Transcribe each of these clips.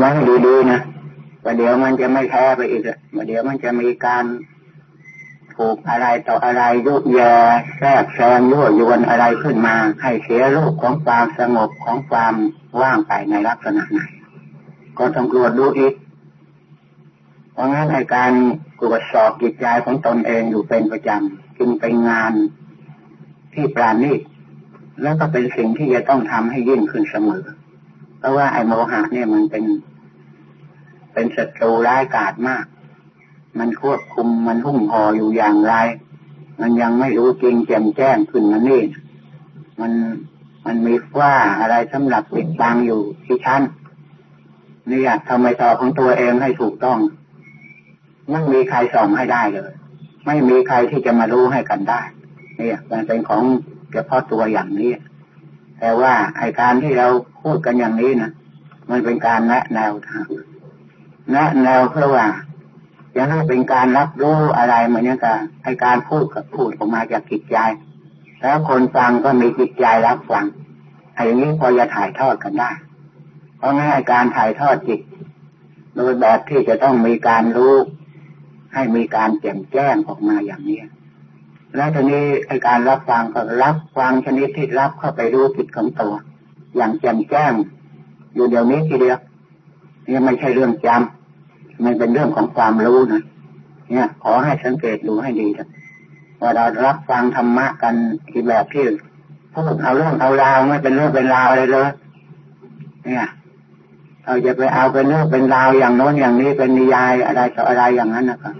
ให้ดีๆนะว่าเดี๋ยวมันจะไม่แท้ไปอีกว่าเดี๋ยวมันจะมีการถูกอะไรต่ออะไรยุแย่แทรกแซงยั่วยวนอะไรขึ้นมาให้เสียรูปของความสงบของความว่างไปในลักษณะไหนก็ต้องตรวจดูอีกเพราะงั้นในการตรวจสอบจิตใจของตนเองอยู่เป็นประจำจึงเป็นงานที่ปราณีตแล้วก็เป็นสิ่งที่จะต้องทำให้ยิ่งขึ้นเสมอเพราะว่าไอ้โมหะเนี่ยมันเป็นศัตรูร้ายกาจมากมันควบคุมมันหุ้มห่ออยู่อย่างไรมันยังไม่รู้จริงแจ่มแจ้งขึ้นมานี่มันมีว่าอะไรสำหรับปิดบังอยู่ที่ชั้นนี่อยากทำไมต่อของตัวเองให้ถูกต้องไม่มีใครส่องให้ได้เลยไม่มีใครที่จะมารู้ให้กันได้เนี่ยมันเป็นของเฉพาะตัวอย่างนี้แต่ว่าไอ้การที่เราพูดกันอย่างนี้นะมันเป็นการแนะแนวทางแนะแนวเพื่อว่าจะให้เป็นการรับรู้อะไรเหมือนกันไอ้การพูดกับพูดออกมาจากจิตใจแล้วคนฟังก็มีจิตใจรับฟังไอ้อย่างนี้พอจะถ่ายทอดกันได้เพราะงั้นการถ่ายทอดจิตโดยแบบที่จะต้องมีการรู้ให้มีการแจ่มแจ้งออกมาอย่างนี้แล้วทีนี้ไอ้การรับฟังก็รับฟังชนิดที่รับเข้าไปรู้จิตของตัวอย่างแจ่มแจ้งอยู่เดี๋ยวนี้ทีเดียวนี่ไม่ใช่เรื่องจำมันเป็นเรื่องของความรู้นะเนี่ยขอให้สังเกตดูให้ดีนะว่าเรารับฟังธรรมะกันที่แบบที่พูดเอาเรื่องเอาราวไม่เป็นเรื่องเป็นราวอะไรเลยเนี่ยเราจะไปเอาเป็นเรื่องเป็นราวอย่างโน้นอย่างนี้เป็นนิยายอะไรต่ออะไรอย่างนั้นนะครับ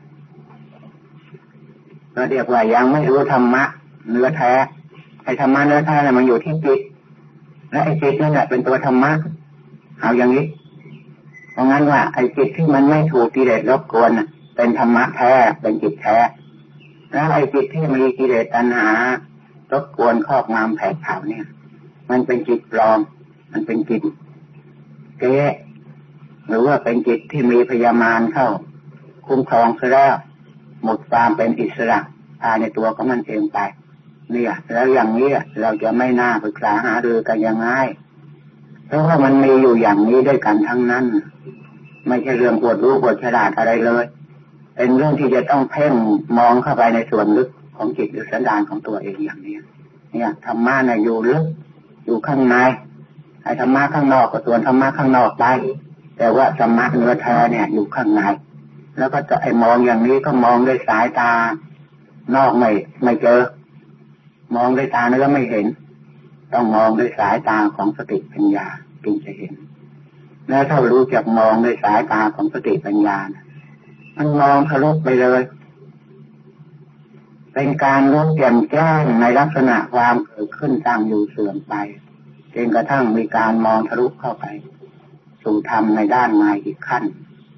ก็เรียกว่ายังไม่รู้ธรรมะเนื้อแท้ไอ้ธรรมะเนื้อแท้เนี่ยมันอยู่ที่จิตและไอ้จิตนั่นแหละเป็นตัวธรรมะเอาอย่างนี้เพราะงั้นว่าไอ้จิตที่มันไม่ถูกกิเลสรบกวนเป็นธรรมะแท้เป็นจิตแท้แล้วไอ้จิตที่มีกิเลสตัณหารบกวนครอบงำแผดเผาเนี่ยมันเป็นจิตปลอมมันเป็นจิตเก๊หรือว่าเป็นจิตที่มีพยามารเข้าคุ้มครองซะแล้วหมดความเป็นอิสระภายในตัวของมันเองไปเนี่ยแล้วอย่างนี้เราจะไม่น่าปรึกษาหารือกันยังไงเพราะว่ามันมีอยู่อย่างนี้ด้วยกันทั้งนั้นไม่ใช่เรื่องปวดรู้ปวดฉลาดอะไรเลยเป็นเรื่องที่จะต้องเพ่งมองเข้าไปในส่วนลึกของจิตหรือสันดานของตัวเองอย่างนี้เนี่ยธรรมะเนี่ยอยู่ลึกอยู่ข้างในไอ้ธรรมะข้างนอกก็ส่วนธรรมะข้างนอกไปแต่ว่าธรรมะเนื้อแท้เนี่ยอยู่ข้างในแล้วก็จะไอ้มองอย่างนี้ก็มองด้วยสายตานอกไม่เจอมองด้วยตาเนื้อไม่เห็นต้องมองด้วยสายตาของสติปัญญาจึงจะเห็นแล้วถ้ารู้จักมองด้วยสายตาของสติปัญญามันมองทะลุไปเลยเป็นการรู้แจ่มแจ้งในลักษณะความเกิดขึ้นตั้งอยู่เสื่อมไปจนกระทั่งมีการมองทะลุเข้าไปสู่ธรรมในด้านในอีกขั้น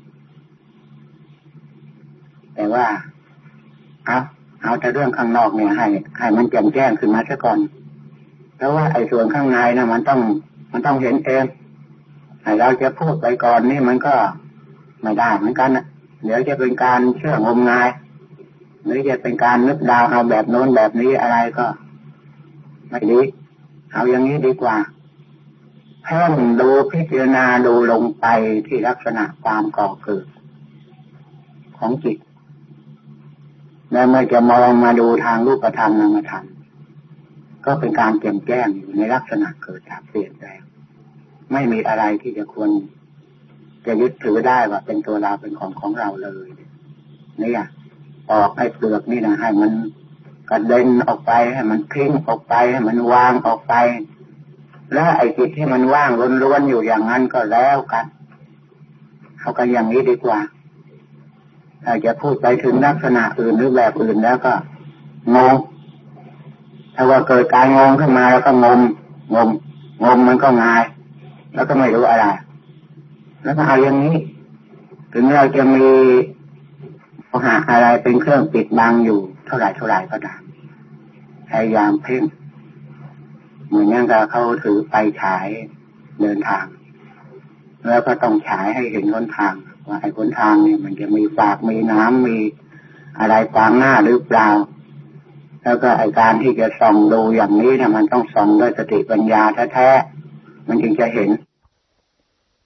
แต่ว่าเอาแต่เรื่องข้างนอกเนี่ยให้มันแจ่มแจ้งขึ้นมาซะก่อนเพราะว่าไอ้ส่วนข้างในนะมันต้องเห็นเองให้เราจะพูดไปก่อนนี่มันก็ไม่ได้เหมือนกันนะเดี๋ยวจะเป็นการเชื่องมงายหรือจะเป็นการนึกดาวเอาแบบโน้นแบบนี้อะไรก็ไม่ดีเอาอย่างนี้ดีกว่าเพิ่มดูพิจารณาดูลงไปที่ลักษณะความก่อเกิดของจิตแล้วเมื่อจะมองมาดูทางรูปธรรมนามธรรมก็เป็นการแจ่มแจ้งอยู่ในลักษณะเกิดดับเปลี่ยนแปลงไม่มีอะไรที่จะควรจะยึดถือได้ว่าเป็นตัวเราเป็นของเราเลยนี่ออกให้เปลือกนี่นะให้มันกระเด็นออกไปให้มันทิ้งออกไปให้มันวางออกไปแล้วไอ้จิตที่มันว่างล้วนๆอยู่อย่างนั้นก็แล้วกันเอากันอย่างนี้ดีกว่าถ้าจะพูดไปถึงลักษณะอื่นหรือแบบอื่นแล้วก็งงถ้าว่าเกิดการงงขึ้นมาแล้วก็งมมันก็ง่ายแล้วก็ไม่รู้อะไรแล้วก็เอาอย่างนี้ถึงเราจะมีโมหะอะไรเป็นเครื่องปิดบังอยู่เท่าไหร่ก็ตามพยายามเพ่งเหมือนอย่างกับเขาถือไฟฉายเดินทางแล้วก็ต้องฉายให้เห็นหนทางว่าไอ้หนทางเนี่ยมันจะมีฝากมีน้ำมีอะไรขวางหน้าหรือเปล่าแล้วก็ไอ้การที่จะส่องดูอย่างนี้เนี่ยมันต้องส่องด้วยสติปัญญาแท้ๆมันจึงจะเห็น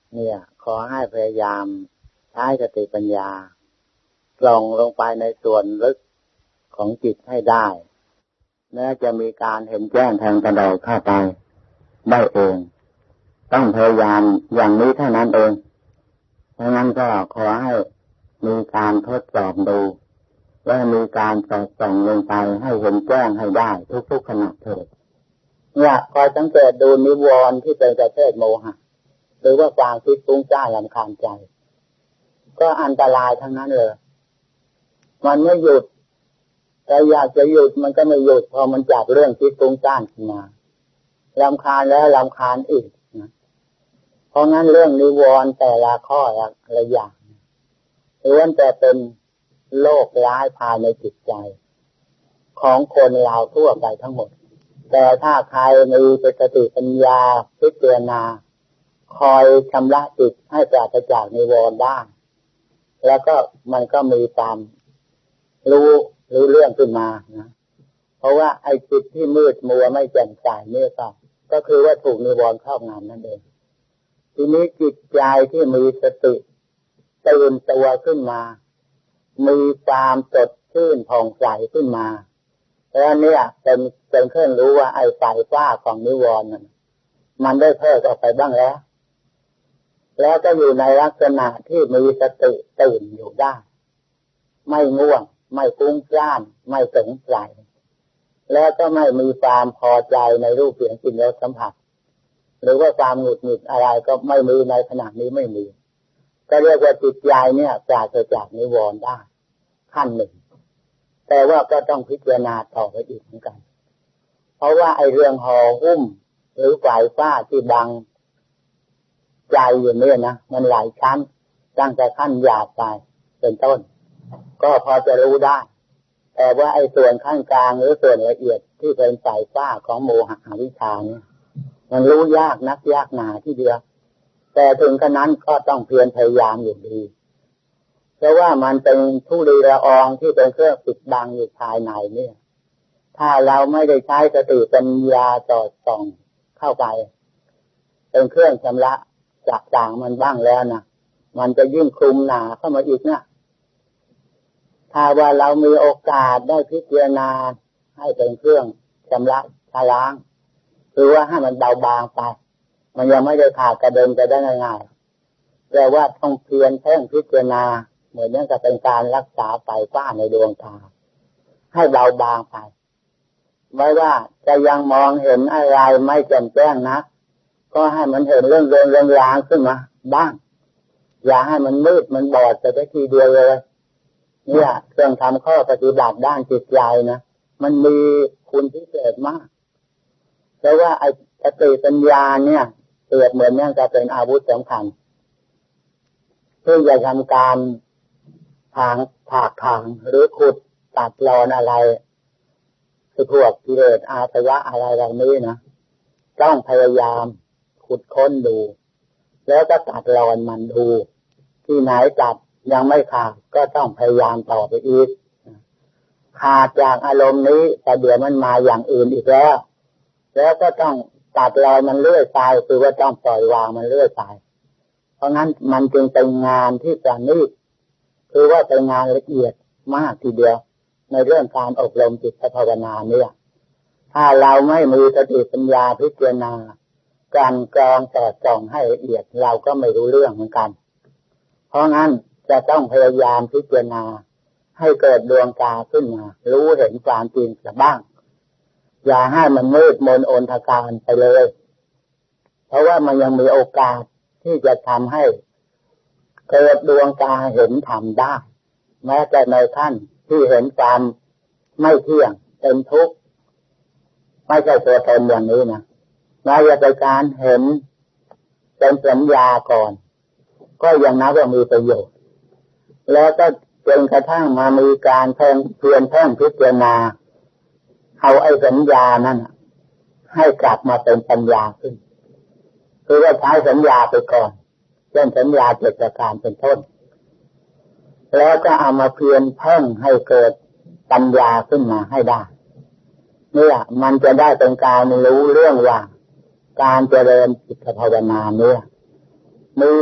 เนี่ยขอให้พยายามใช้สติปัญญาส่องลงไปในส่วนลึกของจิตให้ได้แม้จะมีการเห็นแจ้งแทงตลอดเข้าไปได้เองต้องพยายามอย่างนี้เท่านั้นเองเพราะงั้นก็ขอให้มีการทดสอบดูและมีการสอดส่องลงไปให้เห็นแจ้งให้ได้ทุกๆขณะเถิดเนี่ยคอยสังเกตดูนิวรณ์ที่เป็นประเภทโมหะหรือว่าความคิดฟุ้งซ่านรำคาญใจก็อันตรายทั้งนั้นเลยมันไม่หยุดแต่อยากจะหยุดมันก็ไม่หยุดพอมันจับเรื่องคิดฟุ้งซ่านขึ้นมารำคาญแล้วรำคาญอีกนะเพราะงั้นเรื่องนิวรณ์แต่ละข้อละอย่างล้วนแต่เป็นโรคร้ายภายในจิตใจของคนเราทั่วไปทั้งหมดแต่ถ้าใครมีสติปัญญาพิจารณาคอยชำระจิตให้ปราศจากนิวรณ์ได้แล้วก็มันก็มีความรู้เรื่องขึ้นมานะเพราะว่าไอ้จิตที่มืดมัวไม่แจ่มใสเนี่ยก็คือว่าถูกนิวรณ์ครอบงำนั่นเองทีนี้จิตใจที่มีสติตื่นตัวขึ้นมามีความสดชื่นผ่องใสขึ้นมาแล้วเนี่ยเป็นเครื่องรู้ว่าไอ้ไฟฟ้าของนิวรณ์มันได้เพิกออกไปบ้างแล้วก็อยู่ในลักษณะที่มีสติตื่นอยู่ได้ไม่ง่วงไม่ฟุ้งซ่านไม่สงสัยแล้วก็ไม่มีความพอใจในรูปเสียงกลิ่นรสสัมผัสหรือว่าความหงุดหงิดอะไรก็ไม่มีในขณะนี้ไม่มีก็เรียกว่าจิตใจเนี่ยปราศจากนิวรณ์ได้ขั้นหนึ่งแต่ว่าก็ต้องพิจารณาต่อไปอีกเหมือนกันเพราะว่าไอ้เรื่องห่อหุ้มหรือฝ่ายฟ้าที่บังใจอยู่เนี่ยนะมันหลายชั้นตั้งแต่ขั้นหยาบไปเป็นต้นก็พอจะรู้ได้แต่ว่าไอ้ส่วนขั้นกลางหรือส่วนละเอียดที่เป็นฝ่ายฟ้าของโมหะอวิชชาเนี่ยมันรู้ยากนักยากหนาที่เดียวแต่ถึงขนาดนั้นก็ต้องเพียรพยายามอยู่ดีเพราะว่ามันเป็นธุลีละอองที่เป็นเครื่องปิดบังอยู่ภายในเนี่ยถ้าเราไม่ได้ใช้สติปัญญาสอดส่องเข้าไปเป็นเครื่องชำระจากต่างมันบ้างแล้วนะมันจะยิ่งคลุมหนาเข้ามาอีกนะถ้าว่าเรามีโอกาสได้พิจารณาให้เป็นเครื่องชำระล้างคือว่าให้มันเบาบางไปมันยังไม่ได้ขาดกระเด็นไปได้ง่ายๆแต่ว่าต้องเพียรเพ่งพิจารณาเหมือนนั่นก็เป็นการรักษาไฟฟ้าในดวงตาให้เบาบางไปไม่ว่าจะยังมองเห็นอะไรไม่แจ่มแจ้งนะก็ให้มันเห็นเรื่องรางขึ้นมาบ้างอย่าให้มันมืดมันบอดไปทีเดียวเลยเนี่ยเครื่องทำข้อปฏิบัติด้านจิตใจนะมันมีคุณพิเศษมากเพราะว่าไอ้สติปัญญาเนี่ยเปรียบเหมือนนั่นก็เป็นอาวุธสำคัญเพื่อจะทำการถางหรือขุดตัดรอนอะไรคือพวกกิเลสอาสวะอะไรเหล่านี้นะต้องพยายามขุดค้นดูแล้วก็ตัดรอนมันดูที่ไหนตัดยังไม่ขาดก็ต้องพยายามต่อไปอีกขาดจากอารมณ์นี้แต่เดี๋ยวมันมาอย่างอื่นอีกแล้วก็ต้องตัดรอนมันเรื่อยไปคือว่าต้องปล่อยวางมันเรื่อยไปเพราะงั้นมันจึงเป็นงานที่ประณีตคือว่าเป็นงานละเอียดมากทีเดียวในเรื่องการอบรมจิตภาวนาเนี่ยถ้าเราไม่มีสติปัญญาพิจารณาการกรองแต่ส่องให้ละเอียดเราก็ไม่รู้เรื่องเหมือนกันเพราะงั้นจะต้องพยายามพิจารณาให้เกิดดวงตาขึ้นมารู้เห็นความจริงสักบ้างอย่าให้มันมืดมนอนทการไปเลยเพราะว่ามันยังมีโอกาสที่จะทำให้เกิดดวงตาเห็นธรรมได้แม้แต่ในขั้นที่เห็นความไม่เที่ยงเป็นทุกข์ไม่ใช่ตัวตนอย่างนี้นะแม้จะเป็นการเห็นเป็นสัญญาก่อนก็ยังนับว่ามีประโยชน์แล้วก็จนกระทั่งมามีการเพียรเพ่งพิจารณาเอาไอ้สัญญานั้นให้กลับมาเป็นปัญญาขึ้นคือว่าใช้สัญญาไปก่อนเช่นสัญญาเจ็ดประการเป็นต้นแล้วก็เอามาเพียรเพ่งให้เกิดปัญญาขึ้นมาให้ได้เนี่ยมันจะได้เป็นการรู้เรื่องว่าการเจริญจิตภาวนาเนี่ยมี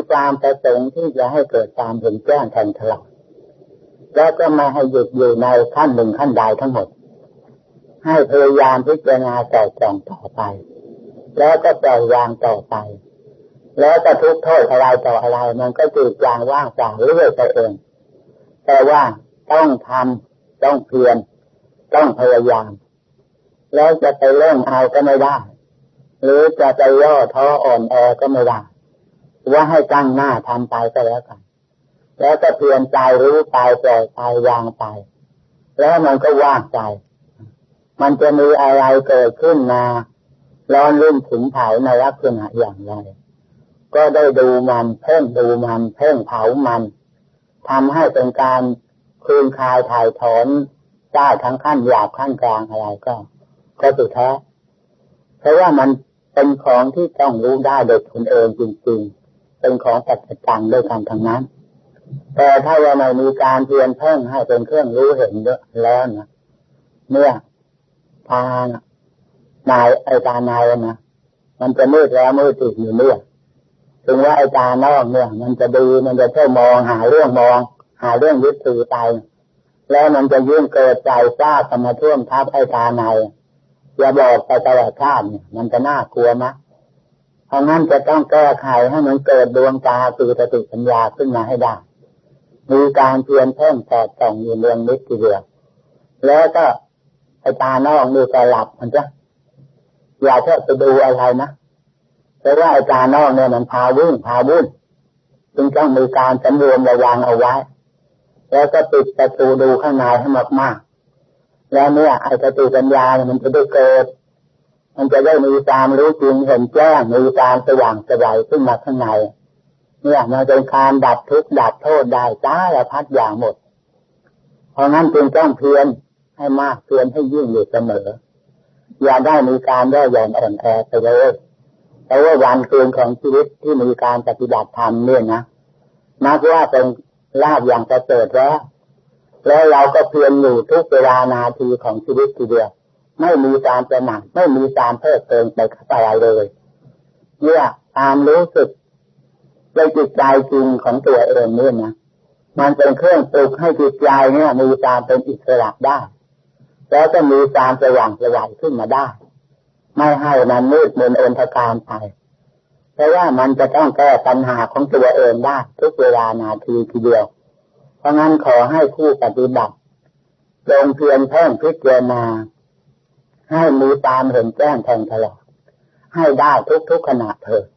ความประสงค์ที่จะให้เกิดความเห็นแจ้งแทงตลอดแล้วก็ไม่ให้หยุดอยู่ในขั้นหนึ่งขั้นใดทั้งหมดให้พยายามพิจารณาต่อจองต่อไปแล้วก็ปล่อยวางต่อไปแล้วก็ทุกโทษอะไรต่ออะไรมันก็จืดจางว่างเปล่าเรื่อยไปเองแต่ว่าต้องทำต้องเพียรต้องพยายามแล้วจะไปเล่นเอาก็ไม่ได้หรือจะไปย่อท้ออ่อนแอก็ไม่ได้ว่าให้ตั้งหน้าทำไปก็แล้วกันแล้วก็เพียรใจรู้ไปปล่อยไปวางไปแล้วมันก็ว่างใจมันจะมีอะไรเกิดขึ้นมาร้อนรุ่มถึงเผาในลักษณะอย่างไรก็ได้ดูมันเพ่งดูมันเพ่งเผามันทำให้เป็นการคืนคลายถ่ายถอนได้ทั้งขั้นหยาบขั้นกลางอะไรก็สุดแท้เพราะว่ามันเป็นของที่ต้องรู้ได้โดยตนเองจริงๆเป็นของปัจจัยต่างด้วยกันทั้งนั้นแต่ถ้าว่าไม่มีการเพียรเพ่งให้เป็นเครื่องรู้เห็นแล้วนะเนี่ยทางนายไอ้ตานายนะมันจะมืดแล้วมืดอีกอยู่เนี่ยถึงว่าไอ้ตานอกเนี่ยมันจะดีมันจะเที่ยวมองหาเรื่องยึดถือไปแล้วมันจะยิ่งเกิดใจซ่าเข้ามาท่วมทับไอ้ตาในอย่าบอกไปตลอดชาติเนี่ยมันจะน่ากลัวมั้ยเพราะงั้นจะต้องแก้ไขให้มันเกิดดวงตาคือสติปัญญาขึ้นมาให้ได้มีการเพียรเพ่งสอดส่องอยู่เรื่องนิดทีเดียวแล้วก็ไอ้ตานอกนี่ก็หลับมันจะอย่าเที่ยวไปดูอะไรนะเพราะว่าไอ้ตานอกเนี่ยมันพาวุ่นจึงต้องมีการสำรวมระวังเอาไว้แล้วก็ปิดประตูดูข้างในให้มากๆแล้วเนี่ยไอ้สติปัญญาเนี่ยมันจะได้เกิดมันจะได้มีความรู้จริงเห็นแจ้งมีการสว่างสบายขึ้นมาข้างในเนี่ยมันเป็นการดับทุกข์ดับโทษได้สารพัดอย่างหมดเพราะงั้นจึงต้องเพียรให้มากเพียรให้ยิ่งอยู่เสมออย่าได้มีการย่อหย่อนอ่อนแอไปเลยแต่ว่าวันคืนของชีวิตที่มีการปฏิบัติธรรมเนี่ยนะนับว่าเป็นลาภอย่างประเสริฐแล้วเราก็เพียรอยู่ทุกเวลานาทีของชีวิตทีเดียวไม่มีการประมาทไม่มีการเพิกเกินไปอะไรเลยเนี่ยตามรู้สึกในจิตใจจริงของตัวเองเนี่ยนะมันเป็นเครื่องปลุกให้จิตใจเนี่ยมีการเป็นอิสระได้แล้วก็มีการสว่างสวายขึ้นมาได้ไม่ให้มันมืดมนอนทการไปเพราะว่ามันจะต้องแก้ปัญหาของตัวเองได้ทุกเวลานาทีทีเดียวเพราะงั้นขอให้ผู้ปฏิบัติลงเพียรเพ่งพิจารณาให้มีตามเห็นแจ้งแทงตลอดให้ได้ทุกขณะเถิด